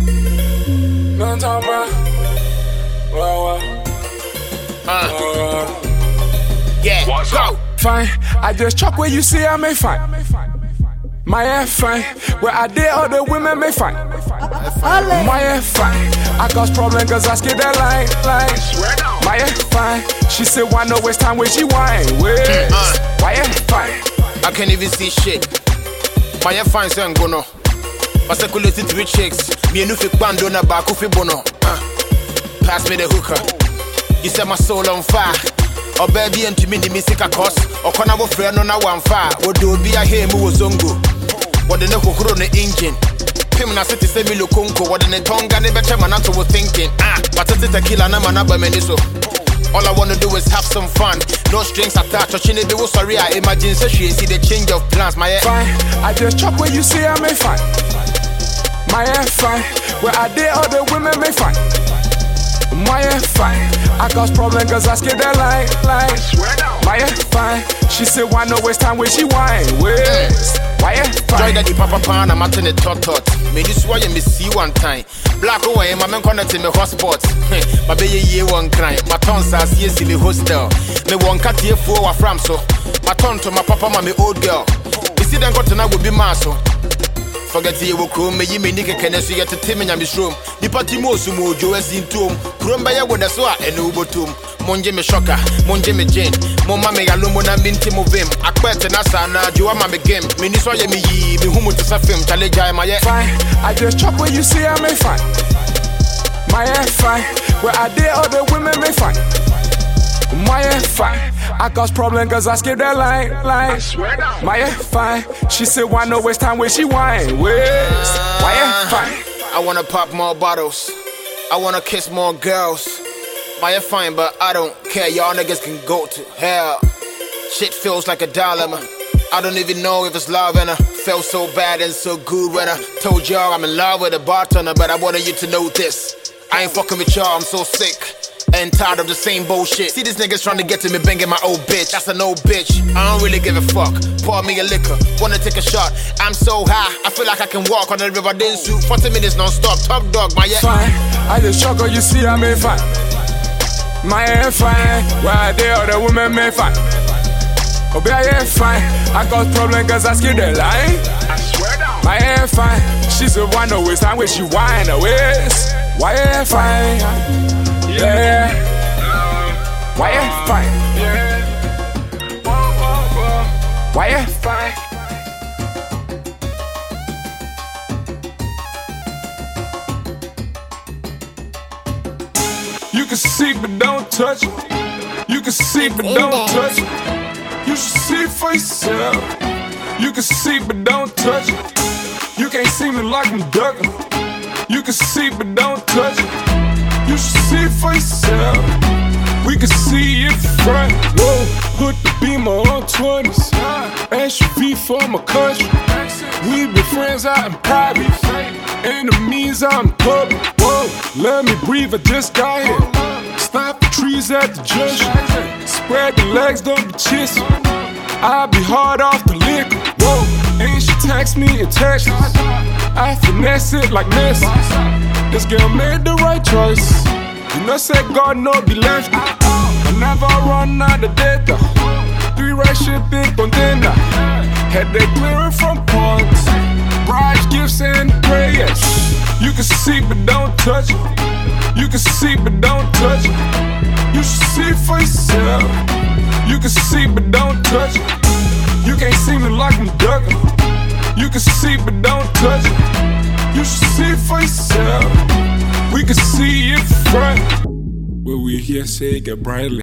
No talk about. Yeah, go. Fine, I just chuck where you see I may find. My air fine, where I did all the women may find. My air fine, I cause problem cause I skip that line. My air fine, she said why no waste time when she whine. My air fine, I can't even see shit. My air fine so I'm gonna. I circulated 3 chicks. Me and Ufik band on a back of bono. Pass me the hooker. You set my soul on fire. Or baby and to me the music a cost. Or can I go friend on a one fire? What do be a him who was zongo? What the neck on the engine? Pim na city say me lokonko. What the tongue and the better man out was thinking. But it's a killer na man by meniso. All I wanna do is have some fun. No strings attached. Touching it, was sorry. I imagine so she see the change of plans. My fine, I just chop where you see I may find. My air fine, where I did all the women may find. My air fine, I cause problem cause I skip that line. My air fine, she said why no waste time when she whine. My air fine. Joy that the papa pan, I'm at the tot. Me this why you see one time. Black away, my man connected me hotspot. My baby ye one crime. My tons as yes in the hostel. Me one cat here for a from so. My ton to my papa, my old girl. You see them got to now will be maso. Forget you will come, me you may nigga can see at the team in this room. The party mosu mojo as in tomb. Crumba with a swat and ubotum. Monje me shocker, monje me jane. Mama me alumona minti movim. I quit and asana, you are my game. Minister me ye, me whom to film, challenge my fine. I just chop where you see I may find. My air fine, where I did all the women may find. My air fine, I cause problem cause I skip that line. My air fine, she said why no waste time when she whine. My air fine, I wanna pop more bottles, I wanna kiss more girls. My air fine, but I don't care, y'all niggas can go to hell. Shit feels like a dilemma. I don't even know if it's love and I felt so bad and so good when I told y'all I'm in love with a bartender. But I wanted you to know this, I ain't fucking with y'all, I'm so sick and tired of the same bullshit. See these niggas trying to get to me banging my old bitch. That's an old bitch, I don't really give a fuck. Pour me a liquor, wanna take a shot. I'm so high, I feel like I can walk on the river Densu. 40 minutes non-stop, top dog, my fine, I just chuckle, you see I may fine. My air fine, where I did all the women may fine. Oh baby, I air fine, I cause problem cause I skip the line. My air fine, she's the one always time when she whine away. Why air fine? Yeah. Why air fine? Why air fine? You can see but don't touch. You can see but don't touch. You should see it for yourself. You can see but don't touch. You can't see me like I'm ducking. You can see but don't touch. You should see it for yourself. We can see it front. Whoa, put the Beamer on 20s. SUV for my country. We been friends out in private. Enemies out in public. Whoa, let me breathe, I just got here. Stop the trees at the junction. Spread the legs, don't be chissing. I'll be hard off the liquor. Whoa, and she text me in Texas. I finesse it like Messi. This girl made the right choice. You know, said God no be left. I never run out of data. 3 right shipping contender. Had they clearing from points. Bribes, gifts, and prayers. You can see but don't touch it. You can see but don't touch it. You should see it for yourself. You can see but don't touch it. You can't see me like I'm ducking. You can see but don't touch it. You should see it for yourself. We can see it front. Will we hear say it get brightly?